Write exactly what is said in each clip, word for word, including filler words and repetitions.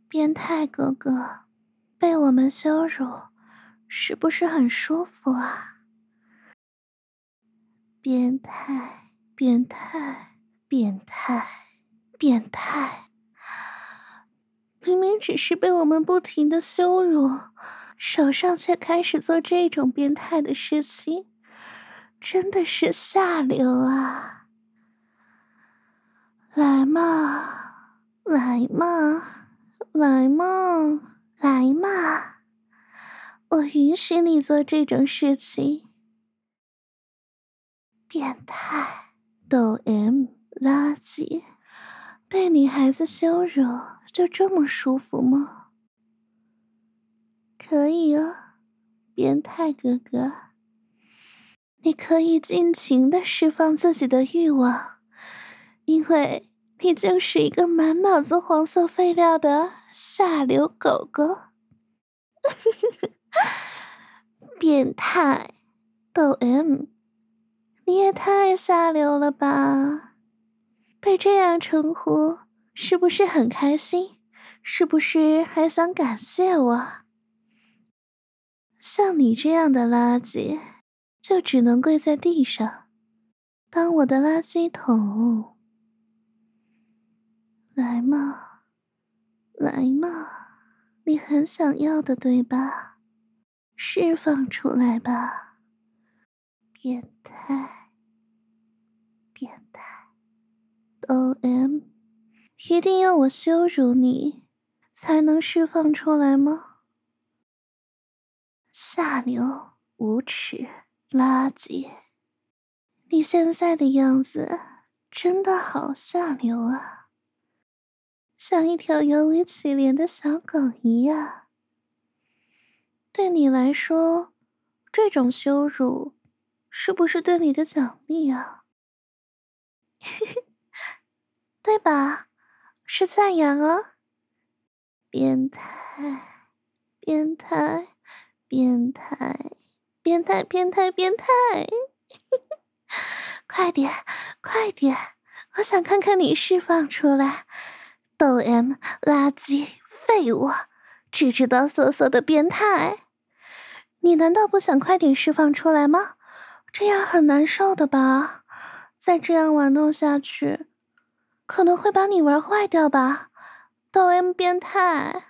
变态哥哥，被我们羞辱，是不是很舒服啊？变态，变态，变态，变态！明明只是被我们不停的羞辱，手上却开始做这种变态的事情，真的是下流啊！来嘛，来嘛，来嘛，来嘛！我允许你做这种事情。变态，抖 M， 垃圾，被女孩子羞辱就这么舒服吗？可以哦，变态哥哥，你可以尽情的释放自己的欲望，因为你就是一个满脑子黄色废料的下流狗狗。变态，抖 M， 你也太下流了吧！被这样称呼，是不是很开心？是不是还想感谢我？像你这样的垃圾，就只能跪在地上，当我的垃圾桶。来嘛，来嘛，你很想要的对吧？释放出来吧，变态，变态，抖 M， 一定要我羞辱你，才能释放出来吗？下流，无耻，垃圾！你现在的样子真的好下流啊，像一条摇尾乞怜的小狗一样。对你来说，这种羞辱是不是对你的奖励啊？对吧？是赞扬啊！变态，变态，变态，变态，变态，变态！快点，快点！我想看看你释放出来，抖 M， 垃圾，废物，只知道色色的变态！你难道不想快点释放出来吗？这样很难受的吧？再这样玩弄下去，可能会把你玩坏掉吧？抖 M 变态！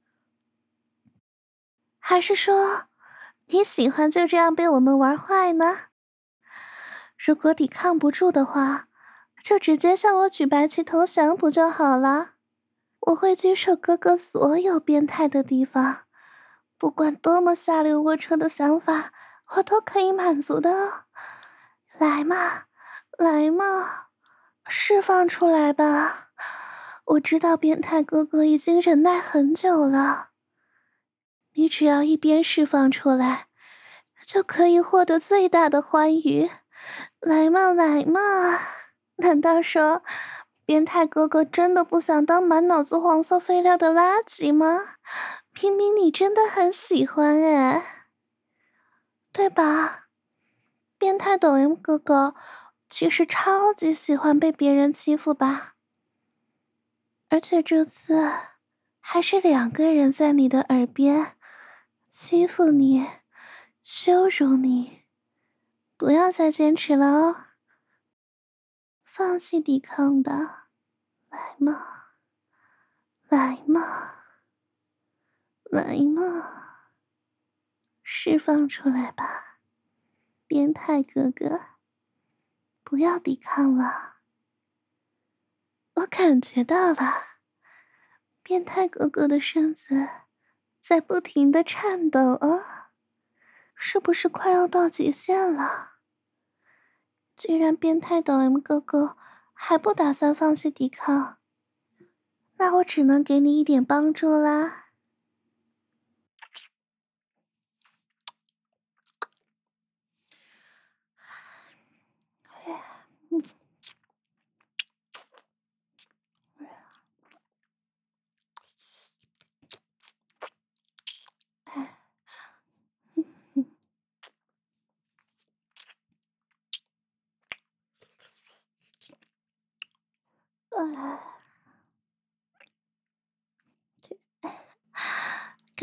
还是说，你喜欢就这样被我们玩坏呢？如果抵抗不住的话，就直接向我举白旗投降不就好了？我会接受哥哥所有变态的地方，不管多么下流龌龊的想法，我都可以满足的哦。来嘛，来嘛，释放出来吧！我知道变态哥哥已经忍耐很久了，你只要一边释放出来，就可以获得最大的欢愉。来嘛，来嘛！难道说变态哥哥真的不想当满脑子黄色废料的垃圾吗？明明你真的很喜欢哎，对吧？变态抖 M 哥哥其实超级喜欢被别人欺负吧？而且这次还是两个人在你的耳边欺负你、羞辱你，不要再坚持了哦，放弃抵抗吧，来嘛，来嘛，来嘛，释放出来吧，变态哥哥，不要抵抗了，我感觉到了，变态哥哥的身子在不停的颤抖啊，是不是快要到极限了？既然变态抖 M 哥哥还不打算放弃抵抗，那我只能给你一点帮助啦。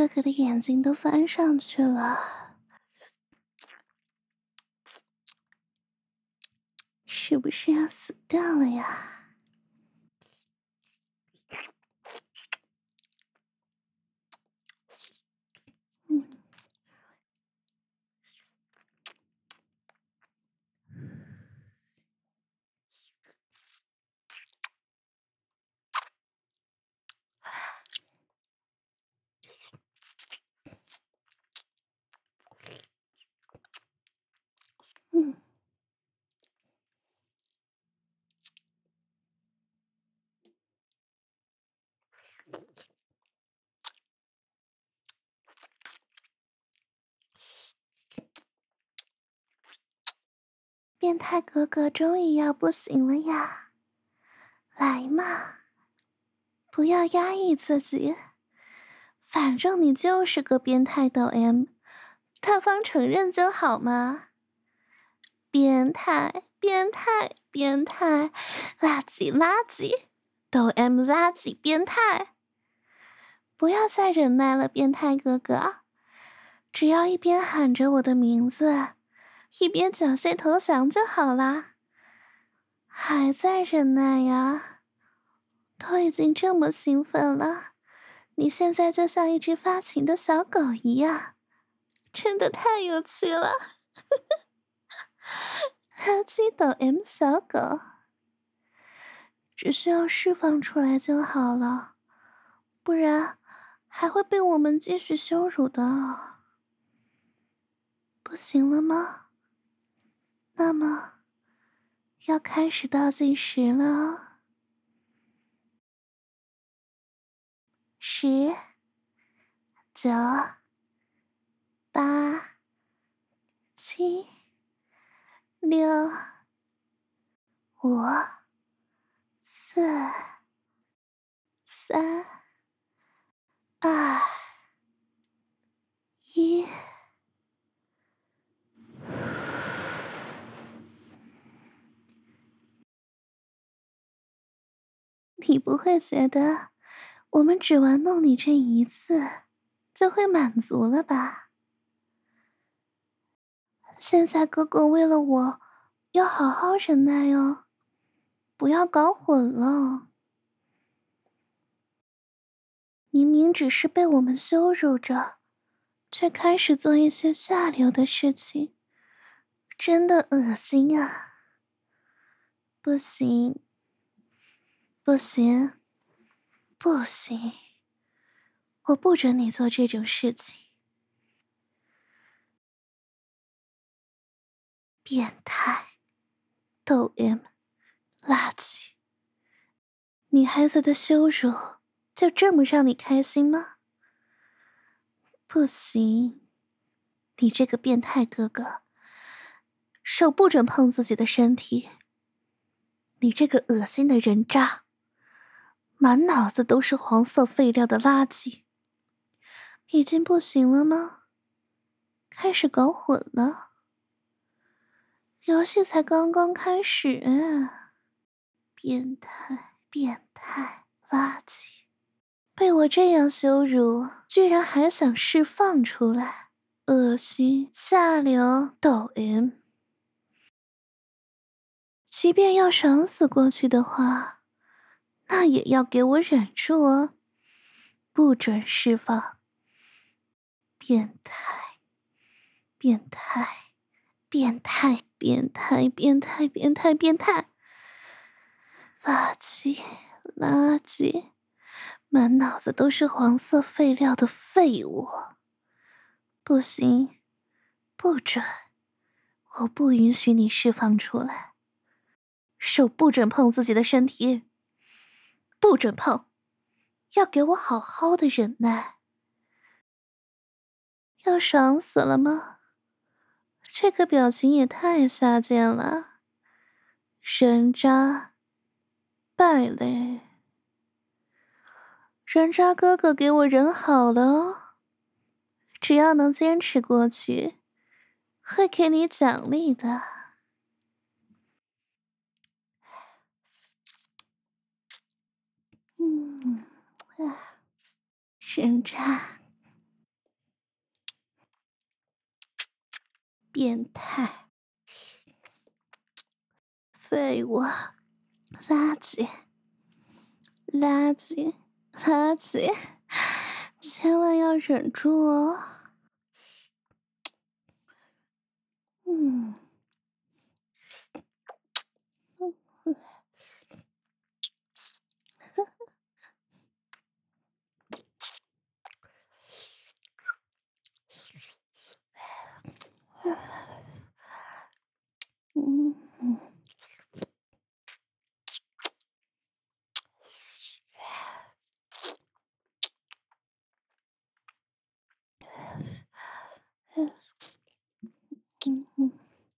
哥哥的眼睛都翻上去了，是不是要死掉了呀？嗯。嗯。变态哥哥终于要不行了呀！来嘛，不要压抑自己，反正你就是个变态抖 M， 大方承认就好嘛。变态，变态，变态，垃圾，垃圾，抖 M 垃圾变态！不要再忍耐了，变态哥哥，只要一边喊着我的名字，一边缴械投降就好啦。还在忍耐呀？都已经这么兴奋了，你现在就像一只发情的小狗一样，真的太有趣了。垃圾抖 M 小狗，只需要释放出来就好了，不然还会被我们继续羞辱的。不行了吗？那么要开始倒计时了哦。十、九、八、七、六、五、四、三、二、一。你不会觉得我们只玩弄你这一次就会满足了吧？现在哥哥为了我要好好忍耐哦，不要搞混了。明明只是被我们羞辱着，却开始做一些下流的事情，真的恶心呀！不行，不行，不行，我不准你做这种事情。变态，抖 M， 垃圾，女孩子的羞辱就这么让你开心吗？不行，你这个变态哥哥，手不准碰自己的身体。你这个恶心的人渣，满脑子都是黄色废料的垃圾。已经不行了吗？开始搞混了。游戏才刚刚开始。变态，变态，垃圾！被我这样羞辱，居然还想释放出来，恶心，下流，抖 M。即便要爽死过去的话，那也要给我忍住哦，不准释放！变态，变态，变态，变态，变态，变态，变态！垃圾，垃圾，满脑子都是黄色废料的废物！不行，不准！我不允许你释放出来，手不准碰自己的身体，不准碰，要给我好好的忍耐。要爽死了吗？这个表情也太下贱了，人渣，败类！人渣哥哥给我忍好了哦，只要能坚持过去，会给你奖励的。嗯，啊，人渣， 变态，废物，垃圾，垃圾，垃圾，千万要忍住哦。嗯，嗯嗯。嗯嗯，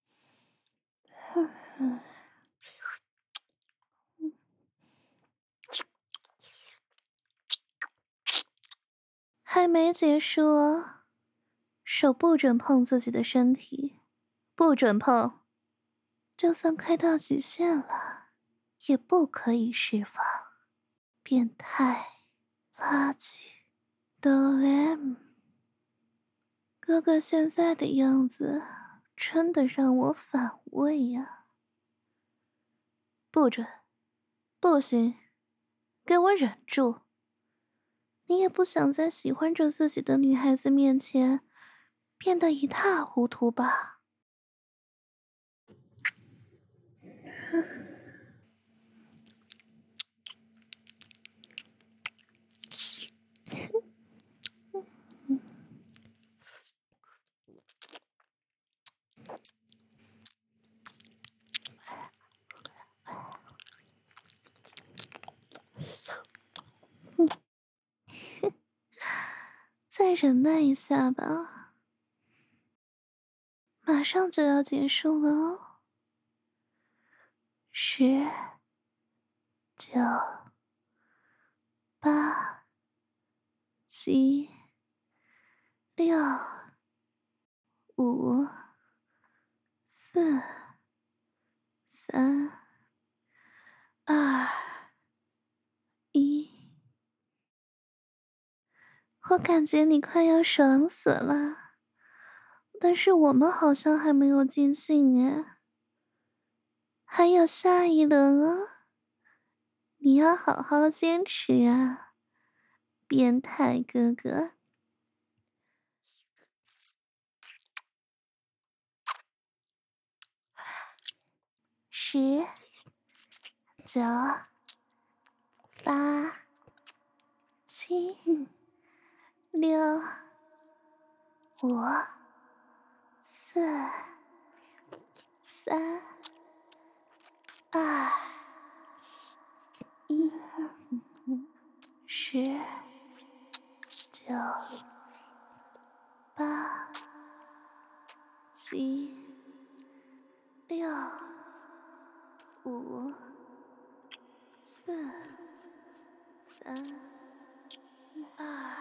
还没结束哦，手不准碰自己的身体，不准碰，就算开到极限了，也不可以释放。变态，垃圾，哆 M，哥哥现在的样子真的让我反胃呀！不准，不行，给我忍住！你也不想在喜欢着自己的女孩子面前变得一塌糊涂吧？再忍耐一下吧，马上就要结束了哦。十、九、八、七、六、五、四、三、二、一。我感觉你快要爽死了，但是我们好像还没有尽兴耶，还有下一轮哦，你要好好坚持啊，变态哥哥。十、九、八、七、六、五、四、三、二、一，十、九、八、七、六、五、四、三、二、